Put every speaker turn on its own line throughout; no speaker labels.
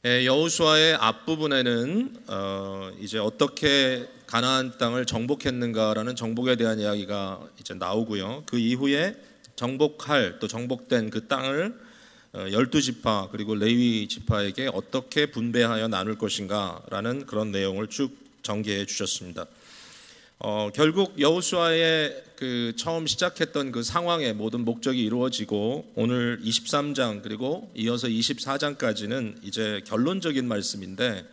여호수아의 앞부분에는 이제 어떻게 가나안 땅을 정복했는가라는 정복에 대한 이야기가 이제 나오고요. 그 이후에 정복할 또 정복된 그 땅을 12지파 그리고 레위 지파에게 어떻게 분배하여 나눌 것인가라는 그런 내용을 쭉 전개해 주셨습니다. 결국 여호수아의 그 처음 시작했던 그 상황의 모든 목적이 이루어지고 오늘 23장 그리고 이어서 24장까지는 이제 결론적인 말씀인데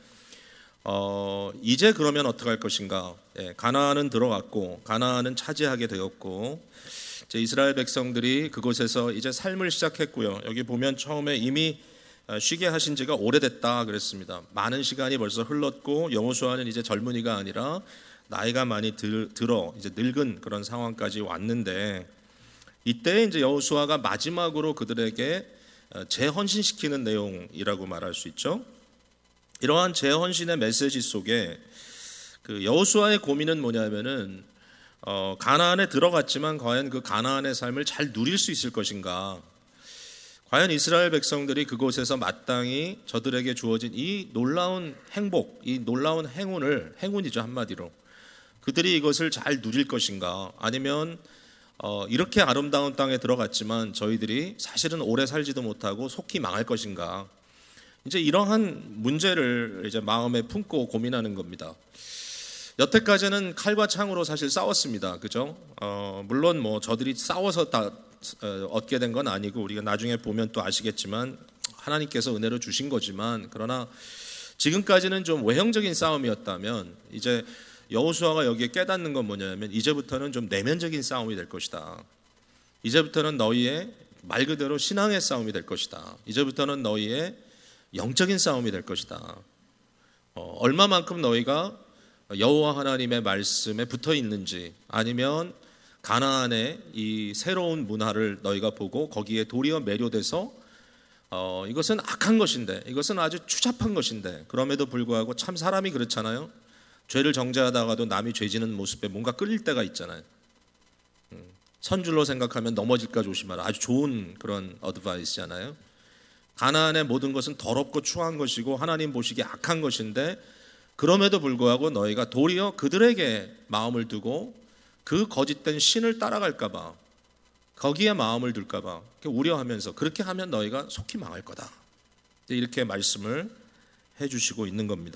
이제 그러면 어떻게 할 것인가? 가나안은 들어갔고 가나안은 차지하게 되었고 이제 이스라엘 백성들이 그곳에서 이제 삶을 시작했고요. 여기 보면 처음에 이미 쉬게 하신 지가 오래됐다 그랬습니다. 많은 시간이 벌써 흘렀고 여호수아는 이제 젊은이가 아니라 나이가 많이 들어 이제 늙은 그런 상황까지 왔는데 이때 이제 여호수아가 마지막으로 그들에게 재헌신시키는 내용이라고 말할 수 있죠. 이러한 재헌신의 메시지 속에 그 여호수아의 고민은 뭐냐면은 가나안에 들어갔지만 과연 그 가나안의 삶을 잘 누릴 수 있을 것인가? 과연 이스라엘 백성들이 그곳에서 마땅히 저들에게 주어진 이 놀라운 행복, 이 놀라운 행운이죠 한마디로. 그들이 이것을 잘 누릴 것인가? 아니면 이렇게 아름다운 땅에 들어갔지만 저희들이 사실은 오래 살지도 못하고 속히 망할 것인가? 이제 이러한 문제를 이제 마음에 품고 고민하는 겁니다. 여태까지는 칼과 창으로 사실 싸웠습니다. 그죠? 물론 뭐 저들이 싸워서 다 얻게 된 건 아니고 우리가 나중에 보면 또 아시겠지만 하나님께서 은혜로 주신 거지만 그러나 지금까지는 좀 외형적인 싸움이었다면 이제 여호수아가 여기에 깨닫는 건 뭐냐면 이제부터는 좀 내면적인 싸움이 될 것이다. 이제부터는 너희의 말 그대로 신앙의 싸움이 될 것이다. 이제부터는 너희의 영적인 싸움이 될 것이다. 얼마만큼 너희가 여호와 하나님의 말씀에 붙어 있는지 아니면 가나안의 이 새로운 문화를 너희가 보고 거기에 도리어 매료돼서 이것은 악한 것인데 이것은 아주 추잡한 것인데 그럼에도 불구하고 참 사람이 그렇잖아요. 죄를 정죄하다가도 남이 죄 지는 모습에 뭔가 끌릴 때가 있잖아요. 선줄로 생각하면 넘어질까 조심하라. 아주 좋은 그런 어드바이스잖아요. 가나안의 모든 것은 더럽고 추한 것이고 하나님 보시기에 악한 것인데 그럼에도 불구하고 너희가 도리어 그들에게 마음을 두고 그 거짓된 신을 따라갈까 봐 거기에 마음을 둘까 봐 우려하면서 그렇게 하면 너희가 속히 망할 거다. 이렇게 말씀을 해주시고 있는 겁니다.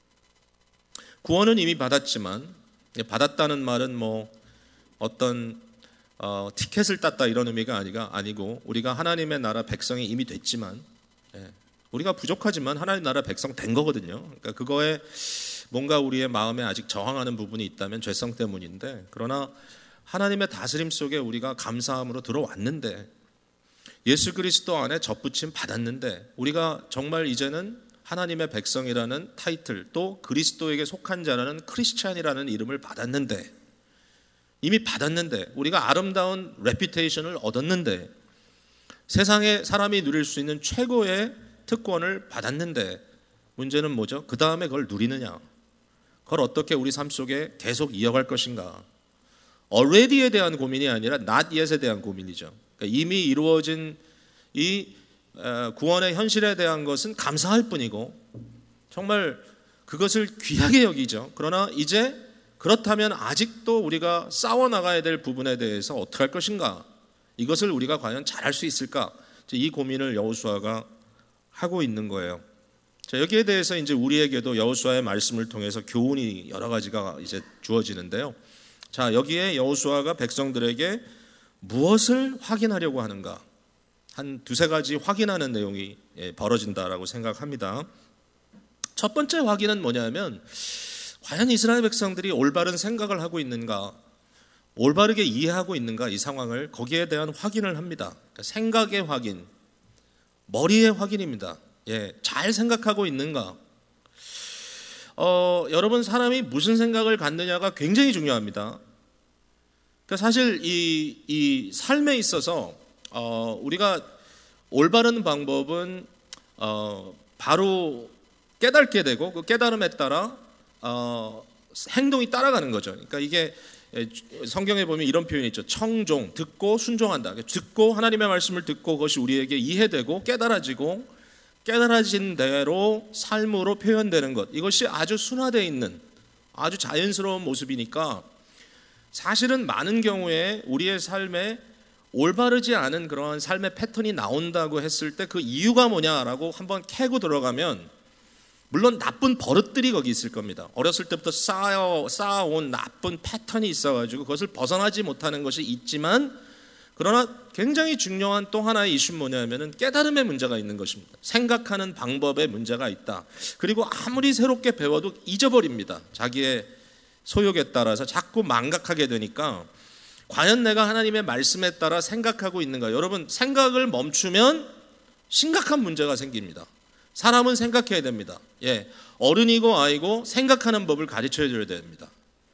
구원은 이미 받았지만 받았다는 말은 뭐 어떤 티켓을 땄다 이런 의미가 아니고 우리가 하나님의 나라 백성이 이미 됐지만 우리가 부족하지만 하나님 나라 백성 된 거거든요. 그러니까 그거에 뭔가 우리의 마음에 아직 저항하는 부분이 있다면 죄성 때문인데 그러나 하나님의 다스림 속에 우리가 감사함으로 들어왔는데 예수 그리스도 안에 접붙임 받았는데 우리가 정말 이제는 하나님의 백성이라는 타이틀 또 그리스도에게 속한 자라는 크리스찬이라는 이름을 받았는데 이미 받았는데 우리가 아름다운 레퓨테이션을 얻었는데 세상에 사람이 누릴 수 있는 최고의 특권을 받았는데 문제는 뭐죠? 그 다음에 그걸 누리느냐? 그걸 어떻게 우리 삶 속에 계속 이어갈 것인가? already에 대한 고민이 아니라 not yet에 대한 고민이죠. 그러니까 이미 이루어진 이 구원의 현실에 대한 것은 감사할 뿐이고 정말 그것을 귀하게 여기죠. 그러나 이제 그렇다면 아직도 우리가 싸워나가야 될 부분에 대해서 어떻게 할 것인가? 이것을 우리가 과연 잘할 수 있을까? 이 고민을 여호수아가 하고 있는 거예요. 자, 여기에 대해서 이제 우리에게도 여호수아의 말씀을 통해서 교훈이 여러 가지가 이제 주어지는데요. 자, 여기에 여호수아가 백성들에게 무엇을 확인하려고 하는가? 한 두세 가지 확인하는 내용이 벌어진다라고 생각합니다. 첫 번째 확인은 뭐냐면 과연 이스라엘 백성들이 올바른 생각을 하고 있는가, 올바르게 이해하고 있는가 이 상황을 거기에 대한 확인을 합니다. 그러니까 생각의 확인, 머리의 확인입니다. 잘 생각하고 있는가. 여러분 사람이 무슨 생각을 갖느냐가 굉장히 중요합니다. 그러니까 사실 이 삶에 있어서 우리가 올바른 방법은 바로 깨닫게 되고 그 깨달음에 따라 행동이 따라가는 거죠. 그러니까 이게 성경에 보면 이런 표현이 있죠. 청종, 듣고 순종한다. 듣고 하나님의 말씀을 듣고 그것이 우리에게 이해되고 깨달아지고 깨달아진 대로 삶으로 표현되는 것, 이것이 아주 순화되어 있는 아주 자연스러운 모습이니까 사실은 많은 경우에 우리의 삶에 올바르지 않은 그러한 삶의 패턴이 나온다고 했을 때 그 이유가 뭐냐라고 한번 캐고 들어가면 물론 나쁜 버릇들이 거기 있을 겁니다. 어렸을 때부터 쌓아온 나쁜 패턴이 있어가지고 그것을 벗어나지 못하는 것이 있지만, 그러나 굉장히 중요한 또 하나의 이슈는 뭐냐면은 깨달음의 문제가 있는 것입니다. 생각하는 방법에 문제가 있다. 그리고 아무리 새롭게 배워도 잊어버립니다. 자기의 소욕에 따라서 자꾸 망각하게 되니까 과연 내가 하나님의 말씀에 따라 생각하고 있는가? 여러분, 생각을 멈추면 심각한 문제가 생깁니다. 사람은 생각해야 됩니다. 어른이고 아이고 생각하는 법을 가르쳐야 됩니다.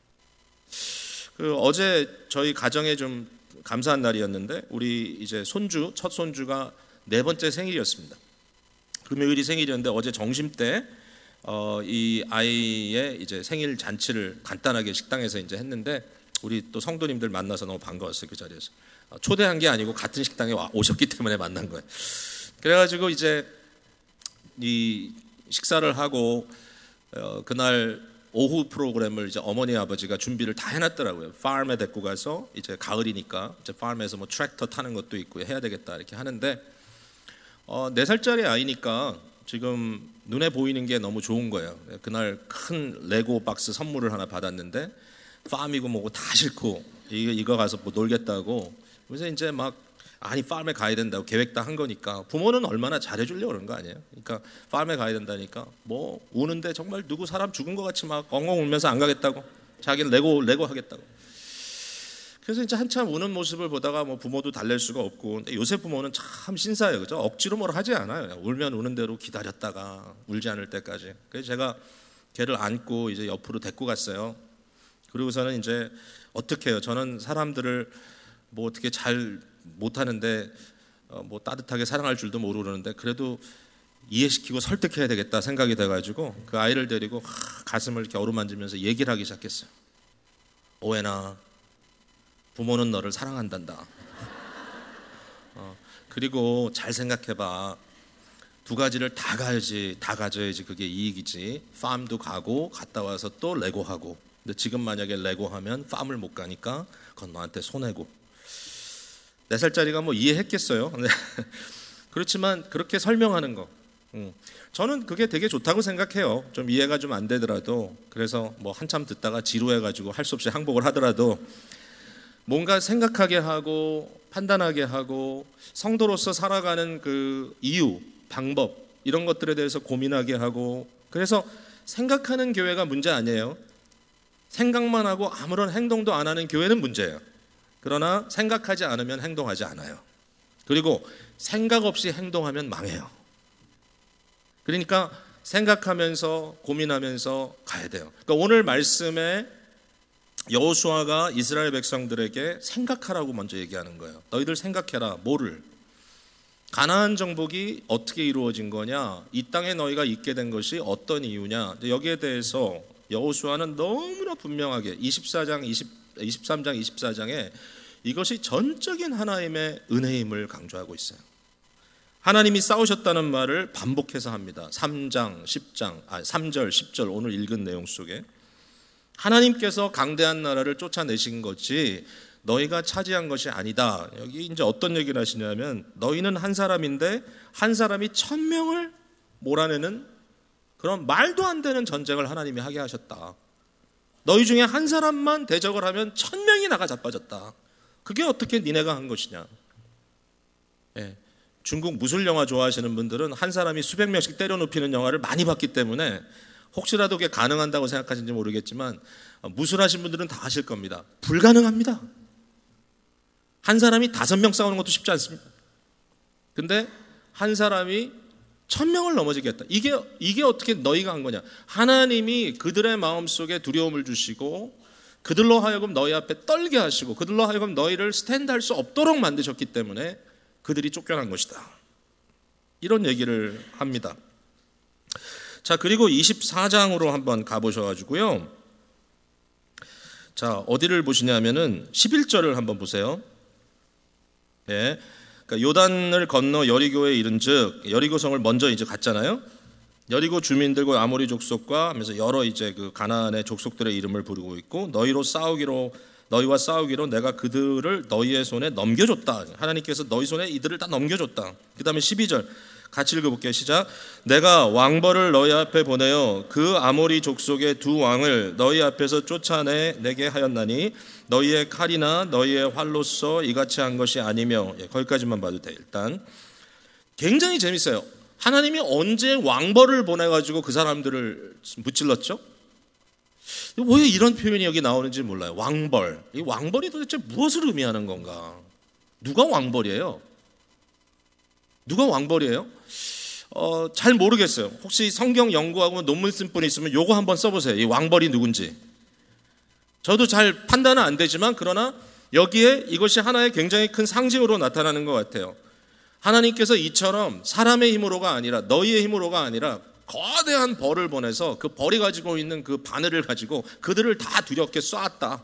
어제 저희 가정에 좀 감사한 날이었는데 우리 이제 첫 손주가 4번째 생일이었습니다. 금요일이 생일이었는데 어제 점심 때 이 아이의 이제 생일 잔치를 간단하게 식당에서 이제 했는데 우리 또 성도님들 만나서 너무 반가웠어요. 그 자리에서 초대한 게 아니고 같은 식당에 오셨기 때문에 만난 거예요. 그래가지고 이제 이 식사를 하고 그날 오후 프로그램을 이제 어머니 아버지가 준비를 다 해놨더라고요. 팜에 데리고 가서 이제 가을이니까 이제 팜에서 뭐 트랙터 타는 것도 있고 해야 되겠다 이렇게 하는데 4살짜리 아이니까 지금 눈에 보이는 게 너무 좋은 거예요. 그날 큰 레고 박스 선물을 하나 받았는데 팜이고 뭐고 다 싫고 이거 가서 뭐 놀겠다고. 그래서 이제 막 아니 팜에 가야 된다고 계획 다 한 거니까 부모는 얼마나 잘해주려고 그런 거 아니에요. 그러니까 팜에 가야 된다니까 뭐 우는데 정말 누구 사람 죽은 것 같이 막 엉엉 울면서 안 가겠다고, 자기는 레고 하겠다고. 그래서 이제 한참 우는 모습을 보다가 뭐 부모도 달랠 수가 없고, 근데 요새 부모는 참 신사예요, 그죠? 억지로 뭘 하지 않아요. 울면 우는 대로 기다렸다가 울지 않을 때까지. 그래서 제가 걔를 안고 이제 옆으로 데리고 갔어요. 그리고서는 이제 어떻게 해요? 저는 사람들을 뭐 어떻게 잘 못하는데 뭐 따뜻하게 사랑할 줄도 모르고 그러는데 그래도 이해시키고 설득해야 되겠다 생각이 돼가지고 그 아이를 데리고 가슴을 이렇게 어루만지면서 얘기를 하기 시작했어요. 오해나, 부모는 너를 사랑한단다. 그리고 잘 생각해봐. 2가지를 다 가져야지 그게 이익이지. 팜도 가고 갔다 와서 또 레고하고. 근데 지금 만약에 레고하면 팜을 못 가니까 그건 너한테 손해고. 4살짜리가 뭐 이해했겠어요. 그렇지만 그렇게 설명하는 거, 저는 그게 되게 좋다고 생각해요. 좀 이해가 좀 안 되더라도, 그래서 뭐 한참 듣다가 지루해가지고 할 수 없이 항복을 하더라도 뭔가 생각하게 하고 판단하게 하고 성도로서 살아가는 그 이유, 방법 이런 것들에 대해서 고민하게 하고. 그래서 생각하는 교회가 문제 아니에요. 생각만 하고 아무런 행동도 안 하는 교회는 문제예요. 그러나 생각하지 않으면 행동하지 않아요. 그리고 생각 없이 행동하면 망해요. 그러니까 생각하면서 고민하면서 가야 돼요. 그러니까 오늘 말씀에 여호수아가 이스라엘 백성들에게 생각하라고 먼저 얘기하는 거예요. 너희들 생각해라. 뭐를? 가나안 정복이 어떻게 이루어진 거냐? 이 땅에 너희가 있게 된 것이 어떤 이유냐? 여기에 대해서 여호수아는 너무나 분명하게 23장 24장에 이것이 전적인 하나님의 은혜임을 강조하고 있어요. 하나님이 싸우셨다는 말을 반복해서 합니다. 3절, 10절 오늘 읽은 내용 속에 하나님께서 강대한 나라를 쫓아내신 것이 너희가 차지한 것이 아니다. 여기 이제 어떤 얘기를 하시냐면 너희는 한 사람인데 한 사람이 1000명을 몰아내는 그런 말도 안 되는 전쟁을 하나님이 하게 하셨다. 너희 중에 한 사람만 대적을 하면 1000명이 나가 자빠졌다. 그게 어떻게 니네가 한 것이냐. 중국 무술 영화 좋아하시는 분들은 한 사람이 수백 명씩 때려 눕히는 영화를 많이 봤기 때문에 혹시라도 그게 가능한다고 생각하시는지 모르겠지만 무술하신 분들은 다 아실 겁니다. 불가능합니다. 한 사람이 5명 싸우는 것도 쉽지 않습니다. 근데 한 사람이 1000명을 넘어지게 했다. 이게 어떻게 너희가 한 거냐. 하나님이 그들의 마음속에 두려움을 주시고 그들로 하여금 너희 앞에 떨게 하시고 그들로 하여금 너희를 스탠드할 수 없도록 만드셨기 때문에 그들이 쫓겨난 것이다. 이런 얘기를 합니다. 자, 그리고 24장으로 한번 가보셔가지고요. 자, 어디를 보시냐면은 11절을 한번 보세요. 그러니까 요단을 건너 여리고에 이른즉 여리고성을 먼저 이제 갔잖아요. 여리고 주민들과 아모리 족속과 하면서 여러 이제 그 가나안의 족속들의 이름을 부르고 있고 너희와 싸우기로 내가 그들을 너희의 손에 넘겨줬다. 하나님께서 너희 손에 이들을 다 넘겨줬다. 그 다음에 12절 같이 읽어볼게요. 시작. 내가 왕벌을 너희 앞에 보내어 그 아모리 족속의 두 왕을 너희 앞에서 쫓아내게 하였나니 너희의 칼이나 너희의 활로서 이같이 한 것이 아니며, 거기까지만 봐도 돼. 일단 굉장히 재밌어요. 하나님이 언제 왕벌을 보내가지고 그 사람들을 무찔렀죠? 왜 이런 표현이 여기 나오는지 몰라요. 왕벌. 이 왕벌이 도대체 무엇을 의미하는 건가? 누가 왕벌이에요? 누가 왕벌이에요? 잘 모르겠어요. 혹시 성경 연구하고 논문 쓴 분 있으면 요거 한번 써보세요. 이 왕벌이 누군지. 저도 잘 판단은 안 되지만 그러나 여기에 이것이 하나의 굉장히 큰 상징으로 나타나는 것 같아요. 하나님께서 이처럼 사람의 힘으로가 아니라 너희의 힘으로가 아니라 거대한 벌을 보내서 그 벌이 가지고 있는 그 바늘을 가지고 그들을 다 두렵게 쏘았다.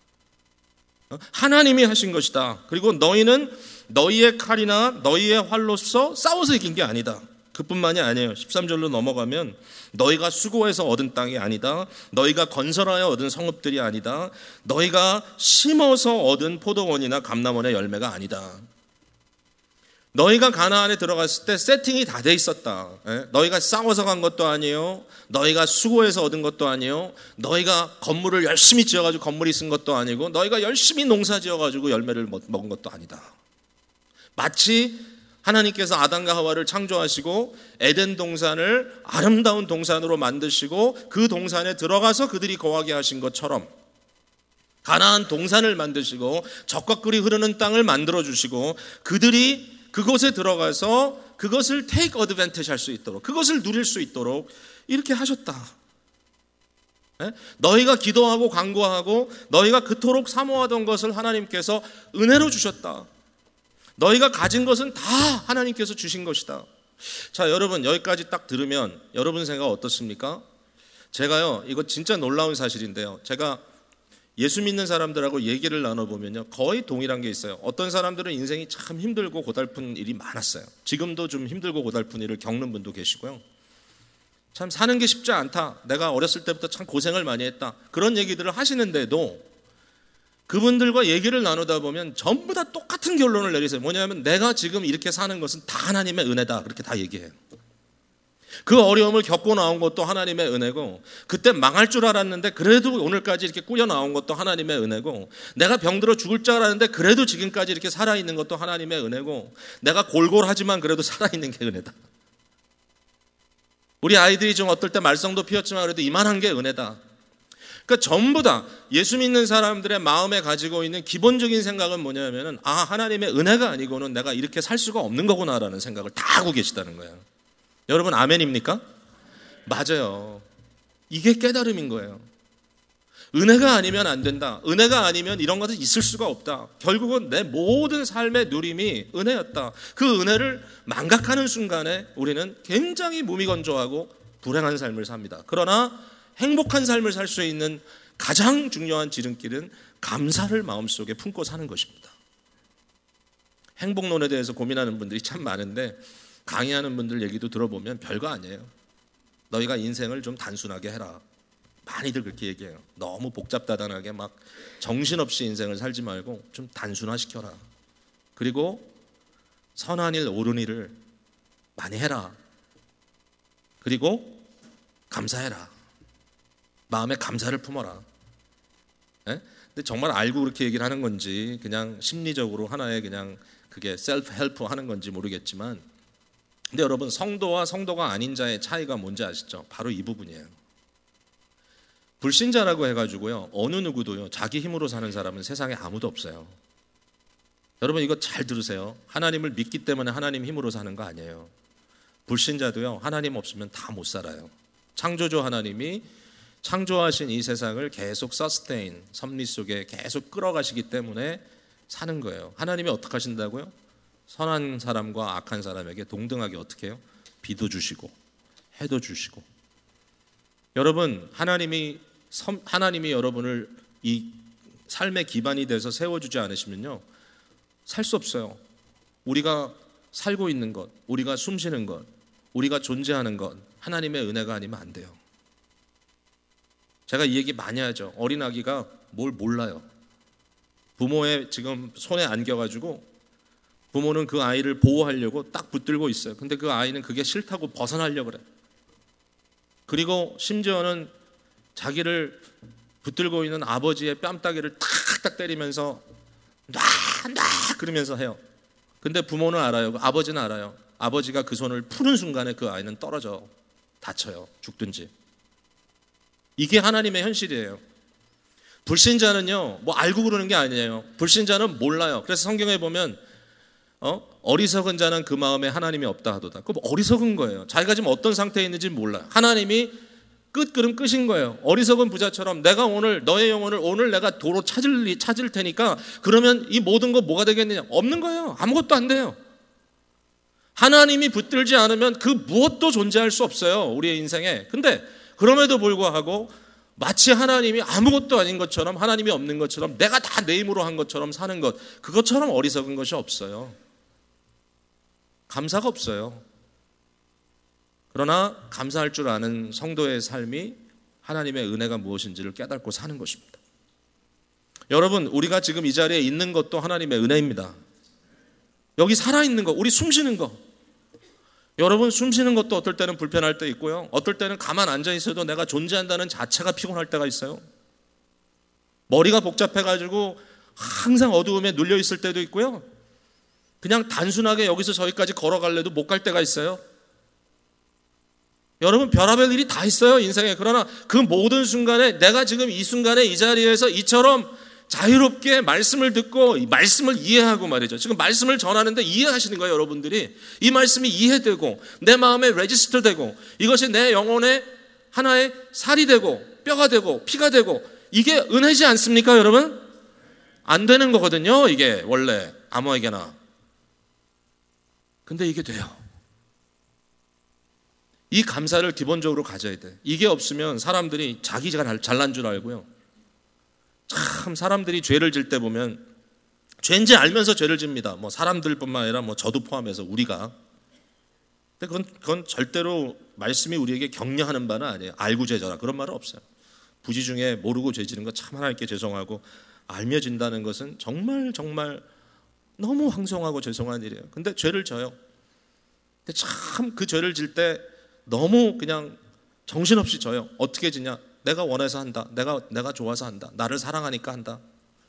하나님이 하신 것이다. 그리고 너희는 너희의 칼이나 너희의 활로서 싸워서 이긴 게 아니다. 그뿐만이 아니에요. 13절로 넘어가면 너희가 수고해서 얻은 땅이 아니다. 너희가 건설하여 얻은 성읍들이 아니다. 너희가 심어서 얻은 포도원이나 감람원의 열매가 아니다. 너희가 가나안에 들어갔을 때 세팅이 다 돼 있었다. 너희가 싸워서 간 것도 아니에요. 너희가 수고해서 얻은 것도 아니에요. 너희가 건물을 열심히 지어가지고 건물이 쓴 것도 아니고 너희가 열심히 농사 지어가지고 열매를 먹은 것도 아니다. 마치 하나님께서 아담과 하와를 창조하시고 에덴 동산을 아름다운 동산으로 만드시고 그 동산에 들어가서 그들이 거하게 하신 것처럼 가나안 동산을 만드시고 적과 꿀이 흐르는 땅을 만들어 주시고 그들이 그곳에 들어가서 그것을 take advantage 할 수 있도록 그것을 누릴 수 있도록 이렇게 하셨다. 너희가 기도하고 간구하고 너희가 그토록 사모하던 것을 하나님께서 은혜로 주셨다. 너희가 가진 것은 다 하나님께서 주신 것이다. 자, 여러분 여기까지 딱 들으면 여러분 생각 어떻습니까? 제가요 이거 진짜 놀라운 사실인데요. 제가 예수 믿는 사람들하고 얘기를 나눠보면요 거의 동일한 게 있어요. 어떤 사람들은 인생이 참 힘들고 고달픈 일이 많았어요. 지금도 좀 힘들고 고달픈 일을 겪는 분도 계시고요. 참 사는 게 쉽지 않다. 내가 어렸을 때부터 참 고생을 많이 했다. 그런 얘기들을 하시는데도 그분들과 얘기를 나누다 보면 전부 다 똑같은 결론을 내리세요. 뭐냐면 내가 지금 이렇게 사는 것은 다 하나님의 은혜다. 그렇게 다 얘기해요. 그 어려움을 겪고 나온 것도 하나님의 은혜고 그때 망할 줄 알았는데 그래도 오늘까지 이렇게 꾸려 나온 것도 하나님의 은혜고 내가 병들어 죽을 줄 알았는데 그래도 지금까지 이렇게 살아있는 것도 하나님의 은혜고 내가 골골하지만 그래도 살아있는 게 은혜다. 우리 아이들이 좀 어떨 때 말썽도 피웠지만 그래도 이만한 게 은혜다. 그러니까 전부 다 예수 믿는 사람들의 마음에 가지고 있는 기본적인 생각은 뭐냐면은 하나님의 은혜가 아니고는 내가 이렇게 살 수가 없는 거구나라는 생각을 다 하고 계시다는 거예요. 여러분 아멘입니까? 맞아요. 이게 깨달음인 거예요. 은혜가 아니면 안 된다. 은혜가 아니면 이런 것은 있을 수가 없다. 결국은 내 모든 삶의 누림이 은혜였다. 그 은혜를 망각하는 순간에 우리는 굉장히 무미건조하고 불행한 삶을 삽니다. 그러나 행복한 삶을 살 수 있는 가장 중요한 지름길은 감사를 마음속에 품고 사는 것입니다. 행복론에 대해서 고민하는 분들이 참 많은데 강의하는 분들 얘기도 들어보면 별거 아니에요. 너희가 인생을 좀 단순하게 해라. 많이들 그렇게 얘기해요. 너무 복잡다단하게 막 정신없이 인생을 살지 말고 좀 단순화시켜라. 그리고 선한 일, 옳은 일을 많이 해라. 그리고 감사해라. 마음에 감사를 품어라. 근데 정말 알고 그렇게 얘기를 하는 건지 그냥 심리적으로 하나의 그냥 그게 셀프 헬프 하는 건지 모르겠지만 근데 여러분 성도와 성도가 아닌 자의 차이가 뭔지 아시죠? 바로 이 부분이에요. 불신자라고 해가지고요 어느 누구도요 자기 힘으로 사는 사람은 세상에 아무도 없어요. 여러분 이거 잘 들으세요. 하나님을 믿기 때문에 하나님 힘으로 사는 거 아니에요. 불신자도요 하나님 없으면 다 못 살아요. 창조주 하나님이 창조하신 이 세상을 계속 서스테인, 섭리 속에 계속 끌어가시기 때문에 사는 거예요. 하나님이 어떻게 하신다고요? 선한 사람과 악한 사람에게 동등하게 어떻게 해요? 비도 주시고 해도 주시고. 여러분 하나님이 여러분을 이 삶의 기반이 돼서 세워주지 않으시면요 살 수 없어요. 우리가 살고 있는 것, 우리가 숨쉬는 것, 우리가 존재하는 것 하나님의 은혜가 아니면 안 돼요. 제가 이 얘기 많이 하죠. 어린아기가 뭘 몰라요. 부모의 지금 손에 안겨가지고 부모는 그 아이를 보호하려고 딱 붙들고 있어요. 근데 그 아이는 그게 싫다고 벗어나려고 그래. 그리고 심지어는 자기를 붙들고 있는 아버지의 뺨따기를 탁탁 때리면서 놔 그러면서 해요. 근데 부모는 알아요. 아버지는 알아요. 아버지가 그 손을 푸는 순간에 그 아이는 떨어져 다쳐요. 죽든지. 이게 하나님의 현실이에요. 불신자는요, 뭐 알고 그러는 게 아니에요. 불신자는 몰라요. 그래서 성경에 보면 어리석은 자는 그 마음에 하나님이 없다 하도다. 그럼 어리석은 거예요. 자기가 지금 어떤 상태에 있는지 몰라요. 하나님이 끝 끝인 거예요. 어리석은 부자처럼 내가 오늘 너의 영혼을 오늘 내가 도로 찾을 테니까 그러면 이 모든 거 뭐가 되겠느냐? 없는 거예요. 아무것도 안 돼요. 하나님이 붙들지 않으면 그 무엇도 존재할 수 없어요. 우리의 인생에. 근데 그럼에도 불구하고 마치 하나님이 아무것도 아닌 것처럼 하나님이 없는 것처럼 내가 다 내 힘으로 한 것처럼 사는 것, 그것처럼 어리석은 것이 없어요. 감사가 없어요. 그러나 감사할 줄 아는 성도의 삶이 하나님의 은혜가 무엇인지를 깨닫고 사는 것입니다. 여러분, 우리가 지금 이 자리에 있는 것도 하나님의 은혜입니다. 여기 살아있는 것, 우리 숨쉬는 것. 여러분, 숨쉬는 것도 어떨 때는 불편할 때 있고요. 어떨 때는 가만 앉아 있어도 내가 존재한다는 자체가 피곤할 때가 있어요. 머리가 복잡해가지고 항상 어두움에 눌려 있을 때도 있고요. 그냥 단순하게 여기서 저기까지 걸어갈래도 못 갈 때가 있어요. 여러분, 별의별 일이 다 있어요, 인생에. 그러나 그 모든 순간에 내가 지금 이 순간에 이 자리에서 이처럼 자유롭게 말씀을 듣고 이 말씀을 이해하고 말이죠. 지금 말씀을 전하는데 이해하시는 거예요, 여러분들이. 이 말씀이 이해되고 내 마음에 레지스터 되고 이것이 내 영혼의 하나의 살이 되고 뼈가 되고 피가 되고 이게 은혜지 않습니까, 여러분? 안 되는 거거든요, 이게 원래 아무에게나. 근데 이게 돼요. 이 감사를 기본적으로 가져야 돼. 이게 없으면 사람들이 자기가 잘난 줄 알고요. 참 사람들이 죄를 질 때 보면 죄인지 알면서 죄를 집니다. 뭐 사람들뿐만 아니라 뭐 저도 포함해서 우리가. 근데 그건 절대로 말씀이 우리에게 격려하는 바는 아니에요. 알고 죄져라 그런 말은 없어요. 부지 중에 모르고 죄 지는 거 참 하나님께 죄송하고 알며 진다는 것은 정말 너무 황송하고 죄송한 일이에요. 근데 죄를 져요. 근데 참 그 죄를 질 때 너무 그냥 정신없이 져요. 어떻게 지냐? 내가 원해서 한다. 내가 좋아서 한다. 나를 사랑하니까 한다.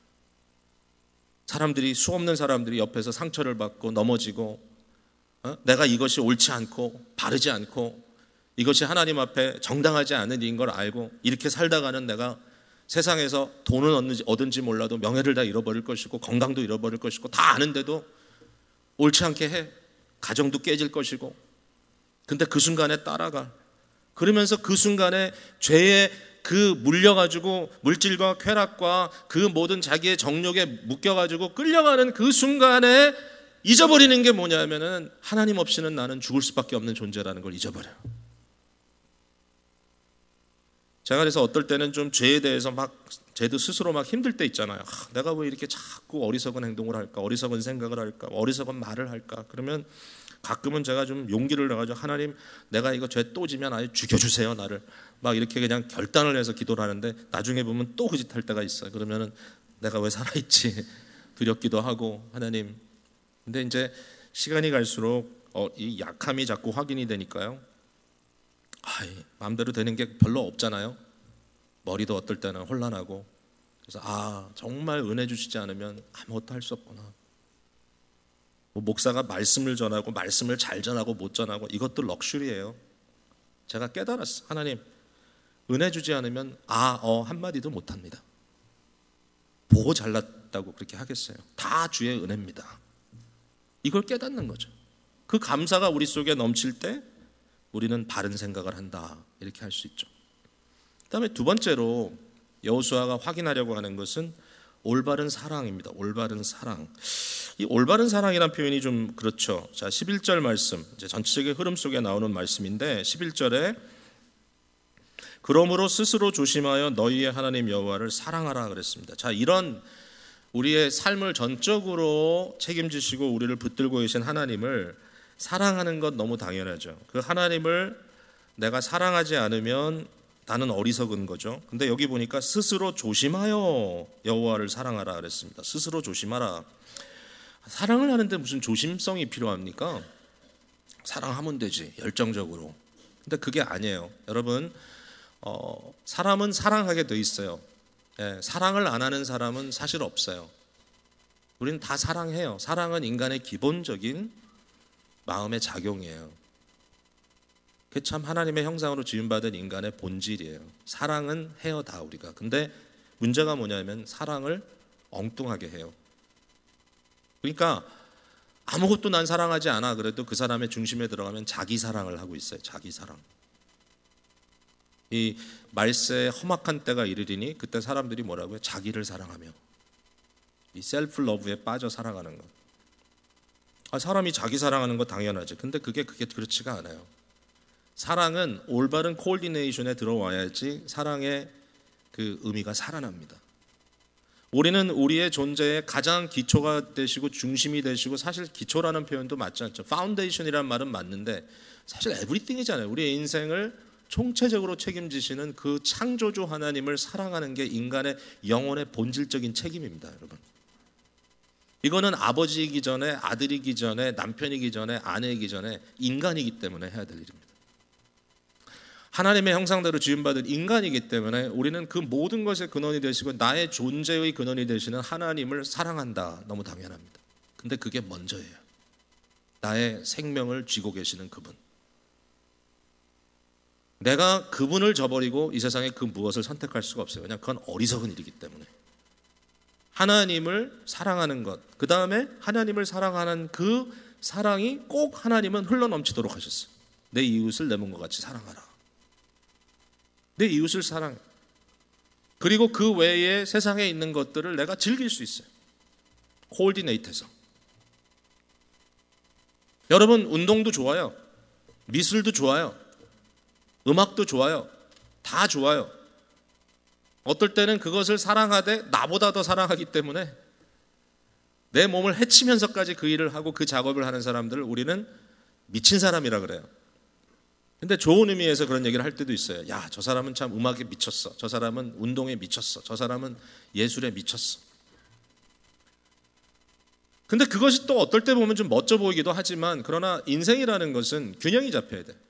사람들이 수없는 사람들이 옆에서 상처를 받고 넘어지고 내가 이것이 옳지 않고 바르지 않고 이것이 하나님 앞에 정당하지 않은 일인 걸 알고 이렇게 살다가는 내가 세상에서 돈은 얻은지 몰라도 명예를 다 잃어버릴 것이고 건강도 잃어버릴 것이고 다 아는데도 옳지 않게 해. 가정도 깨질 것이고. 근데 그 순간에 따라가. 그러면서 그 순간에 죄에 그 물려가지고 물질과 쾌락과 그 모든 자기의 정욕에 묶여가지고 끌려가는 그 순간에 잊어버리는 게 뭐냐면은 하나님 없이는 나는 죽을 수밖에 없는 존재라는 걸 잊어버려요. 제가 그래서 어떨 때는 좀 죄에 대해서 쟤도 스스로 힘들 때 있잖아요. 내가 왜 이렇게 자꾸 어리석은 행동을 할까? 어리석은 생각을 할까? 어리석은 말을 할까? 그러면 가끔은 제가 좀 용기를 내가지고 하나님 내가 이거 죄 또 지면 아예 죽여주세요 나를 이렇게 그냥 결단을 해서 기도를 하는데 나중에 보면 또 그 짓 할 때가 있어요. 그러면은 내가 왜 살아있지 두렵기도 하고 하나님. 근데 이제 시간이 갈수록 이 약함이 자꾸 확인이 되니까요. 마음대로 되는 게 별로 없잖아요. 머리도 어떨 때는 혼란하고. 그래서 정말 은혜 주시지 않으면 아무것도 할 수 없구나. 목사가 말씀을 전하고 말씀을 잘 전하고 못 전하고 이것도 럭셔리예요. 제가 깨달았어. 하나님 은혜 주지 않으면 한마디도 못합니다. 보고 잘났다고 그렇게 하겠어요. 다 주의 은혜입니다. 이걸 깨닫는 거죠. 그 감사가 우리 속에 넘칠 때 우리는 바른 생각을 한다 이렇게 할 수 있죠. 그다음에 두 번째로 여호수아가 확인하려고 하는 것은 올바른 사랑입니다. 올바른 사랑. 이 올바른 사랑이라는 표현이 좀 그렇죠. 자, 11절 말씀, 이제 전체적인 흐름 속에 나오는 말씀인데 11절에 그러므로 스스로 조심하여 너희의 하나님 여호와를 사랑하라 그랬습니다. 자, 이런 우리의 삶을 전적으로 책임지시고 우리를 붙들고 계신 하나님을 사랑하는 것 너무 당연하죠. 그 하나님을 내가 사랑하지 않으면 나는 어리석은 거죠. 근데 여기 보니까 스스로 조심하여 여호와를 사랑하라 그랬습니다. 스스로 조심하라. 사랑을 하는데 무슨 조심성이 필요합니까? 사랑하면 되지, 열정적으로. 근데 그게 아니에요. 여러분, 사람은 사랑하게 돼 있어요. 예, 사랑을 안 하는 사람은 사실 없어요. 우리는 다 사랑해요. 사랑은 인간의 기본적인 마음의 작용이에요. 그게 참 하나님의 형상으로 지음받은 인간의 본질이에요. 사랑은 해요, 다 우리가. 근데 문제가 뭐냐면 사랑을 엉뚱하게 해요. 그러니까 아무것도 난 사랑하지 않아 그래도 그 사람의 중심에 들어가면 자기 사랑을 하고 있어요. 자기 사랑. 이 말세의 험악한 때가 이르리니 그때 사람들이 뭐라고요? 자기를 사랑하며 이 셀프 러브에 빠져 살아가는 것. 사람이 자기 사랑하는 거 당연하지. 근데 그게 그렇지가 않아요. 사랑은 올바른 코디네이션에 들어와야지 사랑의 그 의미가 살아납니다. 우리는 우리의 존재의 가장 기초가 되시고 중심이 되시고, 사실 기초라는 표현도 맞지 않죠. 파운데이션이라는 말은 맞는데 사실 에브리띵이잖아요. 우리의 인생을 총체적으로 책임지시는 그 창조주 하나님을 사랑하는 게 인간의 영혼의 본질적인 책임입니다, 여러분. 이거는 아버지이기 전에, 아들이기 전에, 남편이기 전에, 아내이기 전에 인간이기 때문에 해야 될 일입니다. 하나님의 형상대로 지음받은 인간이기 때문에 우리는 그 모든 것의 근원이 되시고 나의 존재의 근원이 되시는 하나님을 사랑한다. 너무 당연합니다. 근데 그게 먼저예요. 나의 생명을 쥐고 계시는 그분. 내가 그분을 저버리고 이 세상에 그 무엇을 선택할 수가 없어요. 왜냐하면 그건 어리석은 일이기 때문에. 하나님을 사랑하는 것, 그 다음에 하나님을 사랑하는 그 사랑이 꼭 하나님은 흘러넘치도록 하셨어요. 내 이웃을 내 몸과 같이 사랑하라. 내 이웃을 사랑해. 그리고 그 외에 세상에 있는 것들을 내가 즐길 수 있어요. 코디네이트해서. 여러분, 운동도 좋아요. 미술도 좋아요. 음악도 좋아요. 다 좋아요. 어떨 때는 그것을 사랑하되 나보다 더 사랑하기 때문에 내 몸을 해치면서까지 그 일을 하고 그 작업을 하는 사람들을 우리는 미친 사람이라 그래요. 근데 좋은 의미에서 그런 얘기를 할 때도 있어요. 야, 저 사람은 참 음악에 미쳤어. 저 사람은 운동에 미쳤어. 저 사람은 예술에 미쳤어. 근데 그것이 또 어떨 때 보면 좀 멋져 보이기도 하지만, 그러나 인생이라는 것은 균형이 잡혀야 돼.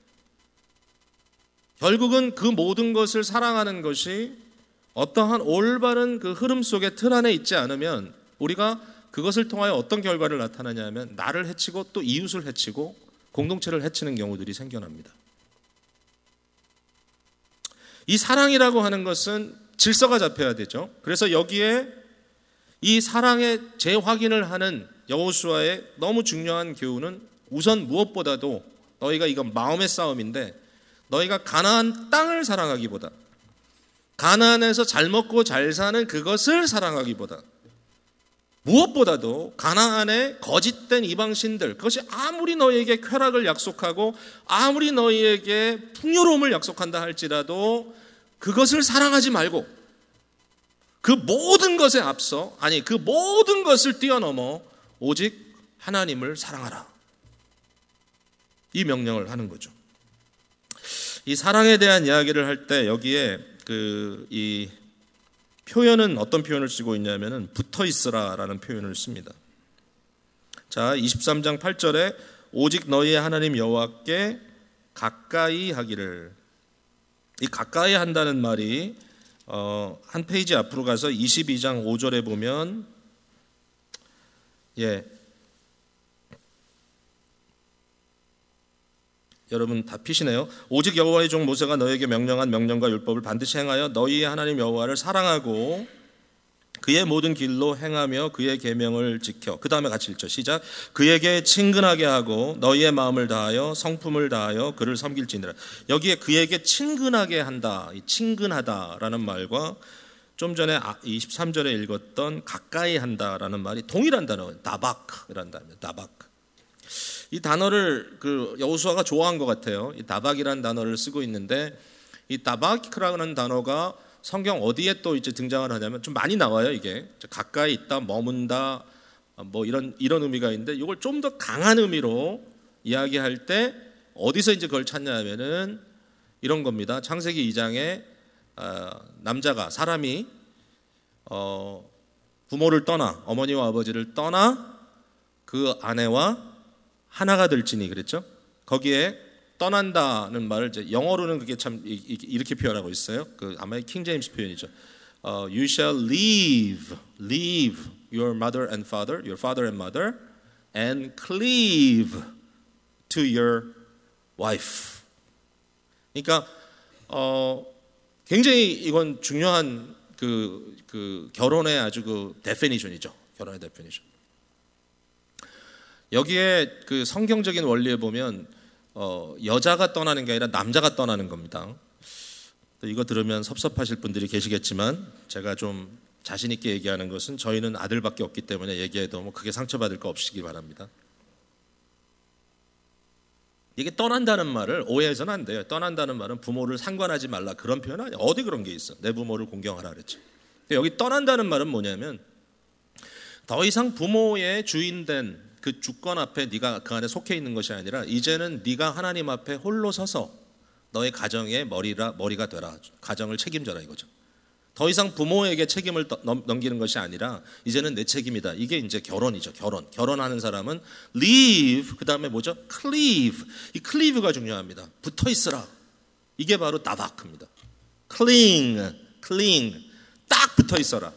결국은 그 모든 것을 사랑하는 것이 어떠한 올바른 그 흐름 속에 틀 안에 있지 않으면 우리가 그것을 통하여 어떤 결과를 나타나냐면 나를 해치고 또 이웃을 해치고 공동체를 해치는 경우들이 생겨납니다. 이 사랑이라고 하는 것은 질서가 잡혀야 되죠. 그래서 여기에 이 사랑의 재확인을 하는 여호수아의 너무 중요한 교훈은 우선 무엇보다도 너희가 이건 마음의 싸움인데 너희가 가나안 땅을 사랑하기보다 가나안에서 잘 먹고 잘 사는 그것을 사랑하기보다 무엇보다도 가나안의 거짓된 이방신들, 그것이 아무리 너희에게 쾌락을 약속하고 아무리 너희에게 풍요로움을 약속한다 할지라도 그것을 사랑하지 말고 그 모든 것에 앞서, 아니 그 모든 것을 뛰어넘어 오직 하나님을 사랑하라. 이 명령을 하는 거죠. 이 사랑에 대한 이야기를 할 때 여기에 이 표현은 어떤 표현을 쓰고 있냐면은 붙어 있으라라는 표현을 씁니다. 자, 23장 8절에 오직 너희의 하나님 여호와께 가까이 하기를. 이 가까이 한다는 말이 한 페이지 앞으로 가서 22장 5절에 보면 여러분 다 피시네요. 오직 여호와의 종 모세가 너에게 명령한 명령과 율법을 반드시 행하여 너희의 하나님 여호와를 사랑하고 그의 모든 길로 행하며 그의 계명을 지켜. 그 다음에 같이 읽죠. 시작. 그에게 친근하게 하고 너희의 마음을 다하여 성품을 다하여 그를 섬길지니라. 여기에 그에게 친근하게 한다, 이 친근하다라는 말과 좀 전에 23절에 읽었던 가까이 한다라는 말이 동일한 단어, 다박이라는 단어. 다박. 이 단어를 여호수아가 좋아한 것 같아요. 이 다박이라는 단어를 쓰고 있는데 이 다박이라는 단어가 성경 어디에 또 이제 등장을 하냐면 좀 많이 나와요. 이게 가까이 있다, 머문다, 뭐 이런 의미가 있는데 이걸 좀 더 강한 의미로 이야기할 때 어디서 이제 그걸 찾냐면은 이런 겁니다. 창세기 2장에 남자가 사람이 부모를 떠나 어머니와 아버지를 떠나 그 아내와 하나가 될지니 그랬죠. 거기에 떠난다는 말을 이제 영어로는 그게 참 이렇게 표현하고 있어요. 그 아마 킹 제임스 표현이죠. You shall leave your mother and father, and cleave to your wife. 그러니까 굉장히 이건 중요한 그 결혼의 아주 그 데피니션이죠. 결혼의 데피니션. 여기에 그 성경적인 원리에 보면 여자가 떠나는 게 아니라 남자가 떠나는 겁니다. 이거 들으면 섭섭하실 분들이 계시겠지만 제가 좀 자신 있게 얘기하는 것은 저희는 아들밖에 없기 때문에 얘기해도 뭐 크게 상처받을 거 없으시기 바랍니다. 이게 떠난다는 말을 오해해서는 안 돼요. 떠난다는 말은 부모를 상관하지 말라 그런 표현 아니야. 어디 그런 게 있어. 내 부모를 공경하라 그랬지. 여기 떠난다는 말은 뭐냐면 더 이상 부모의 주인된 그 주권 앞에 네가 그 안에 속해 있는 것이 아니라 이제는 네가 하나님 앞에 홀로 서서 너의 가정의 머리가 되라. 가정을 책임져라 이거죠. 더 이상 부모에게 책임을 넘기는 것이 아니라 이제는 내 책임이다. 이게 이제 결혼이죠. 결혼하는 사람은 leave 그다음에 뭐죠? cleave. 이 cleave가 중요합니다. 붙어 있으라. 이게 바로 다바크입니다. cling 딱 붙어 있어라.